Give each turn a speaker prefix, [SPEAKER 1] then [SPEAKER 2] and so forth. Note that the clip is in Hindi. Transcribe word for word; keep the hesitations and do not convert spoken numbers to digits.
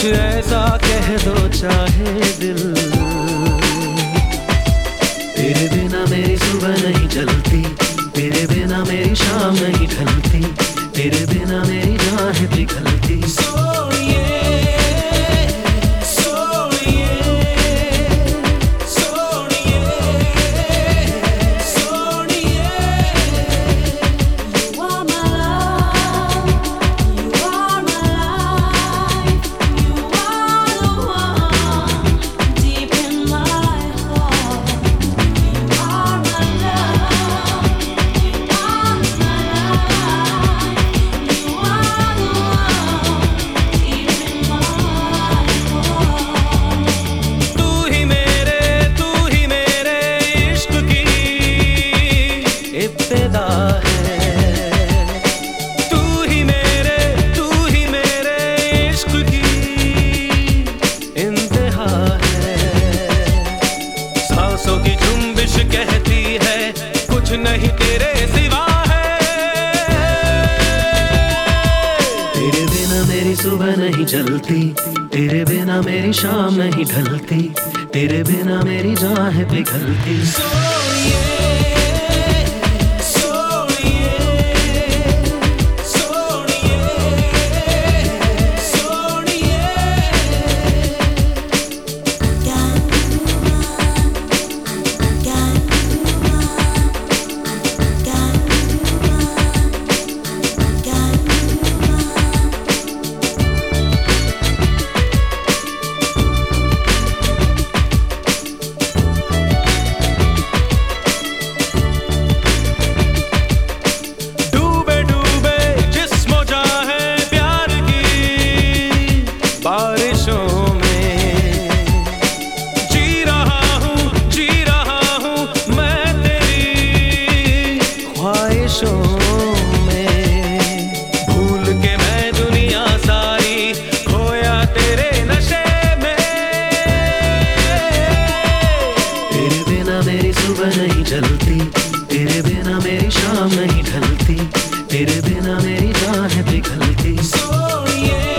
[SPEAKER 1] ऐसा कह दो चाहे दिल। तेरे बिना मेरी सुबह नहीं चलती, तेरे बिना मेरी शाम नहीं ढलती, तेरे बिना मेरी जान है पिघलती। सोनिए इब्तिदा है, तू ही मेरे तू ही मेरे इश्क की इंतहा है। सांसों की जुम्बिश कहती है कुछ नहीं तेरे सिवा है। तेरे बिना मेरी सुबह नहीं चलती, तेरे बिना मेरी शाम नहीं ढलती, तेरे बिना मेरी जान है पिघलती। बारिशों में जी रहा हूँ जी रहा हूँ मैं तेरी ख्वाहिशों में। भूल के मैं दुनिया सारी खोया तेरे नशे में। तेरे बिना मेरी सुबह नहीं चलती, तेरे बिना मेरी शाम नहीं ढलती, तेरे बिना मेरी जान है पिघलती। सोनिए